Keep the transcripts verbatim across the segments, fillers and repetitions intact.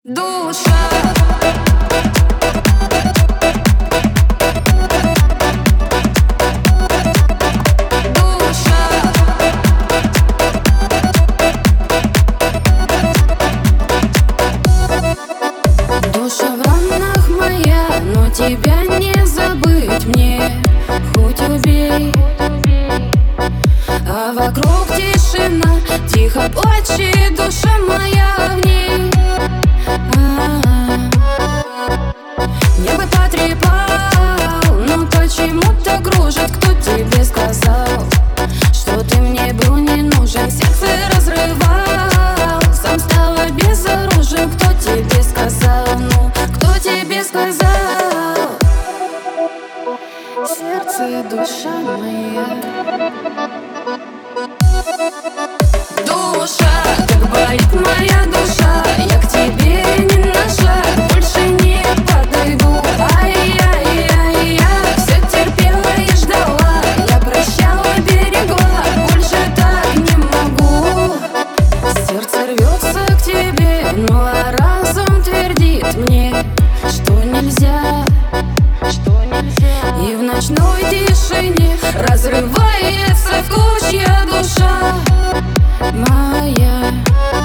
Душа. Тебя не забыть мне, хоть убей. А вокруг тишина, тихо плачет душа моя в ней. А-а-а. Небо потрепал, но почему-то кружит. Кто тебе сказал, что ты мне был не нужен? Сердце разрывал, сам стала безоружен. Кто тебе сказал, ну, кто тебе сказал? Сердце и душа моя. Душа, как болит моя душа, я к тебе не на шаг больше не подойду. Ай-яй-яй-я, все терпела и ждала, я прощала, берегла, больше так не могу. Сердце рвется к тебе, ну а разум твердит мне, что нельзя. И в ночной тишине разрывается в клочья душа моя.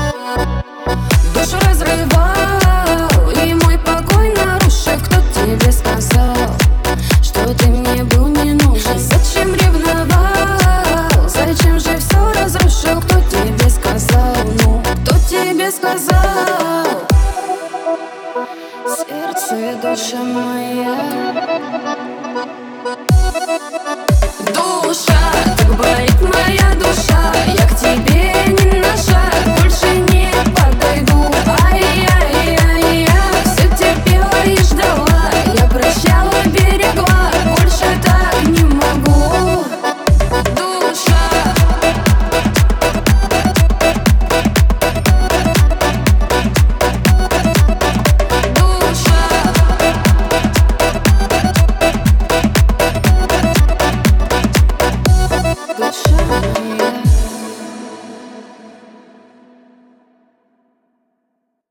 Душу разрывал, и мой покой нарушил. Кто тебе сказал, что ты мне был не нужен? Зачем ревновал, зачем же все разрушил? Кто тебе сказал, ну, кто тебе сказал? Сердце и душа моя.